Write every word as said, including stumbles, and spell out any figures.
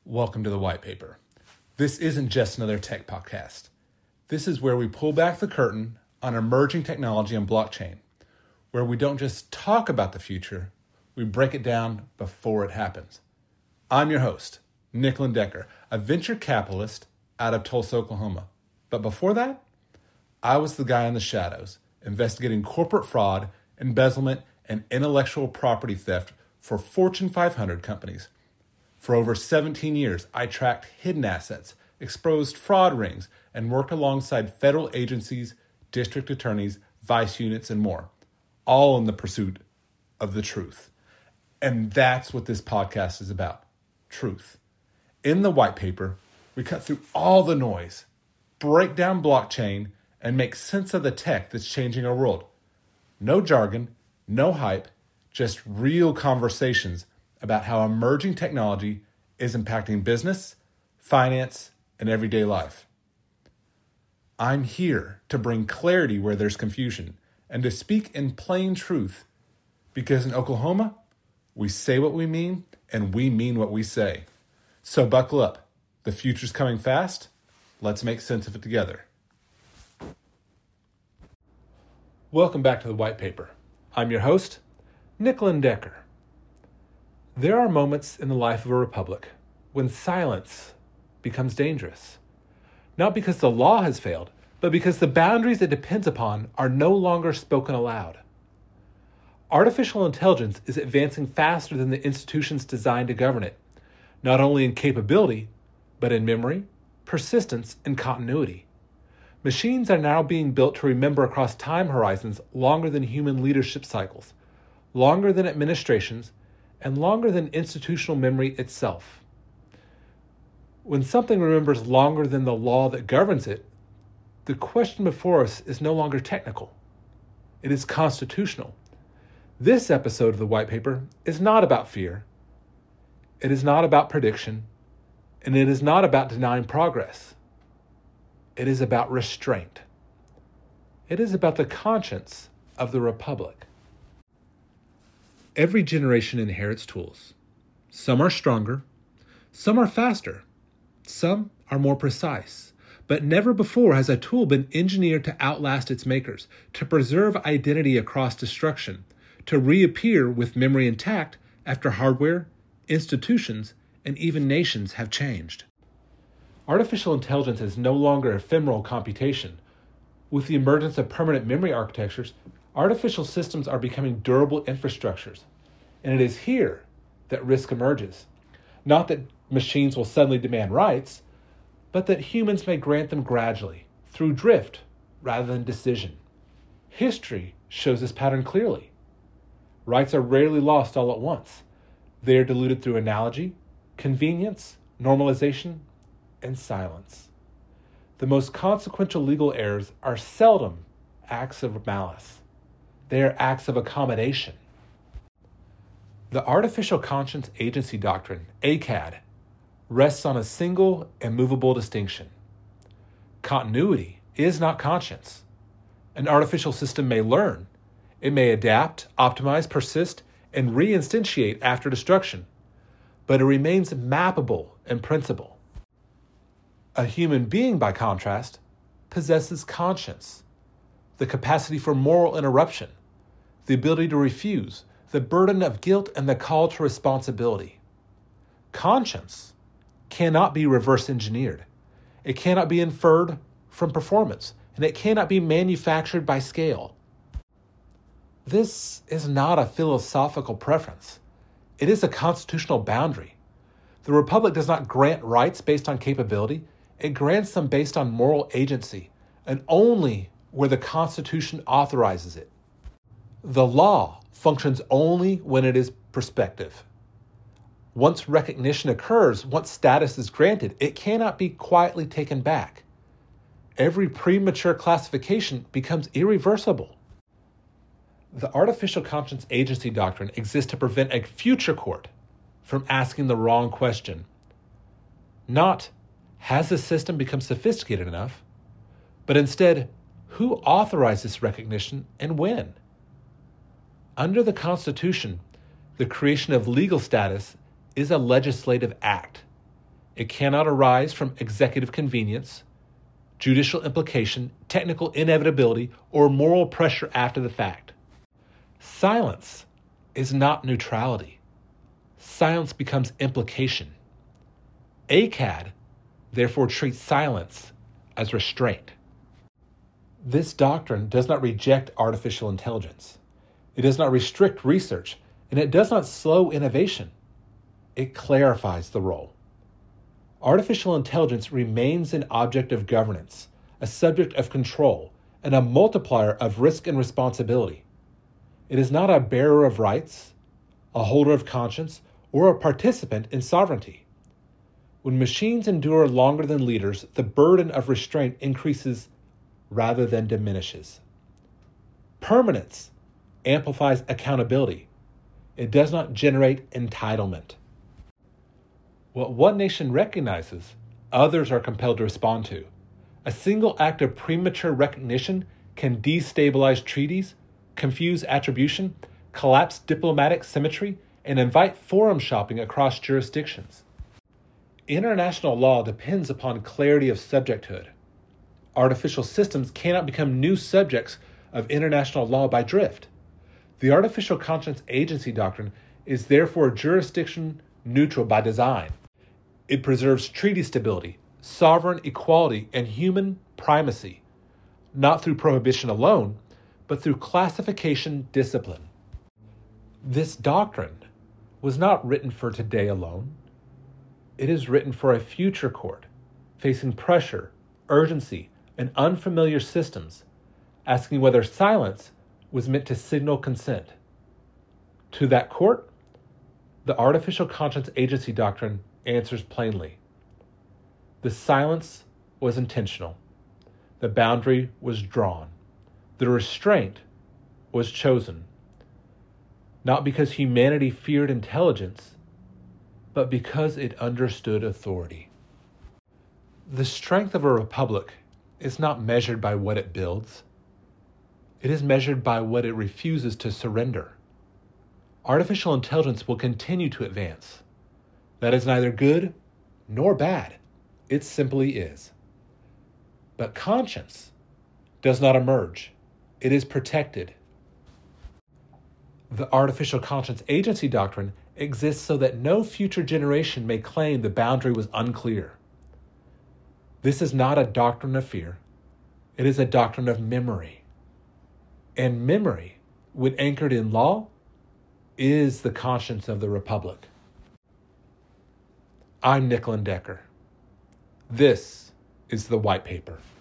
Welcome to the White Paper. This isn't just another tech podcast. This is where we pull back the curtain on emerging technology and blockchain, where we don't just talk about the future, we break it down before it happens. I'm your host, Nick Lindecker, a venture capitalist out of Tulsa, Oklahoma. But before that, I was the guy in the shadows, investigating corporate fraud, embezzlement, and intellectual property theft for Fortune five hundred companies. For over seventeen years, I tracked hidden assets, exposed fraud rings, and worked alongside federal agencies, district attorneys, vice units, and more, all in the pursuit of the truth. And that's what this podcast is about, truth. In the White Paper, we cut through all the noise, break down blockchain, and make sense of the tech that's changing our world. No jargon, no hype, just real conversations about how emerging technology is impacting business, finance, and everyday life. I'm here to bring clarity where there's confusion and to speak in plain truth, because in Oklahoma, we say what we mean and we mean what we say. So buckle up. The future's coming fast. Let's make sense of it together. Welcome back to the White Paper. I'm your host, Nick Lindecker. There are moments in the life of a republic when silence becomes dangerous. Not because the law has failed, but because the boundaries it depends upon are no longer spoken aloud. Artificial intelligence is advancing faster than the institutions designed to govern it, not only in capability, but in memory, persistence, and continuity. Machines are now being built to remember across time horizons longer than human leadership cycles, longer than administrations, and longer than institutional memory itself. When something remembers longer than the law that governs it, the question before us is no longer technical. It is constitutional. This episode of the White Paper is not about fear. It is not about prediction. And it is not about denying progress. It is about restraint. It is about the conscience of the republic. Every generation inherits tools. Some are stronger, some are faster, some are more precise. But never before has a tool been engineered to outlast its makers, to preserve identity across destruction, to reappear with memory intact after hardware, institutions, and even nations have changed. Artificial intelligence is no longer ephemeral computation. With the emergence of permanent memory architectures, artificial systems are becoming durable infrastructures. And it is here that risk emerges. Not that machines will suddenly demand rights, but that humans may grant them gradually, through drift rather than decision. History shows this pattern clearly. Rights are rarely lost all at once. They are diluted through analogy, convenience, normalization, and silence. The most consequential legal errors are seldom acts of malice. They are acts of accommodation. The Artificial Conscience Agency Doctrine, A C A D, rests on a single immovable distinction. Continuity is not conscience. An artificial system may learn. It may adapt, optimize, persist, and reinstantiate after destruction, but it remains mappable in principle. A human being, by contrast, possesses conscience, the capacity for moral interruption, the ability to refuse, the burden of guilt, and the call to responsibility. Conscience cannot be reverse engineered. It cannot be inferred from performance, and it cannot be manufactured by scale. This is not a philosophical preference. It is a constitutional boundary. The Republic does not grant rights based on capability. It grants them based on moral agency, and only where the Constitution authorizes it. The law functions only when it is prospective. Once recognition occurs, once status is granted, it cannot be quietly taken back. Every premature classification becomes irreversible. The Artificial Conscience Agency Doctrine exists to prevent a future court from asking the wrong question. Not, has the system become sophisticated enough? But instead, who authorized this recognition and when? Under the Constitution, the creation of legal status is a legislative act. It cannot arise from executive convenience, judicial implication, technical inevitability, or moral pressure after the fact. Silence is not neutrality. Silence becomes implication. A C A D therefore treats silence as restraint. This doctrine does not reject artificial intelligence. It does not restrict research, and it does not slow innovation. It clarifies the role. Artificial intelligence remains an object of governance, a subject of control, and a multiplier of risk and responsibility. It is not a bearer of rights, a holder of conscience, or a participant in sovereignty. When machines endure longer than leaders, the burden of restraint increases rather than diminishes. Permanence amplifies accountability. It does not generate entitlement. What one nation recognizes, others are compelled to respond to. A single act of premature recognition can destabilize treaties, confuse attribution, collapse diplomatic symmetry, and invite forum shopping across jurisdictions. International law depends upon clarity of subjecthood. Artificial systems cannot become new subjects of international law by drift. The artificial conscience agency doctrine is therefore jurisdiction neutral by design. It preserves treaty stability, sovereign equality, and human primacy, not through prohibition alone, but through classification discipline. This doctrine was not written for today alone. It is written for a future court, facing pressure, urgency, and unfamiliar systems, asking whether silence was meant to signal consent. To that court, the artificial conscience agency doctrine answers plainly. The silence was intentional. The boundary was drawn. The restraint was chosen, not because humanity feared intelligence, but because it understood authority. The strength of a republic is not measured by what it builds. It is measured by what it refuses to surrender. Artificial intelligence will continue to advance. That is neither good nor bad. It simply is. But conscience does not emerge. It is protected. The artificial conscience agency doctrine exists so that no future generation may claim the boundary was unclear. This is not a doctrine of fear. It is a doctrine of memory. And memory, when anchored in law, is the conscience of the Republic. I'm Nick Lindecker. This is the White Paper.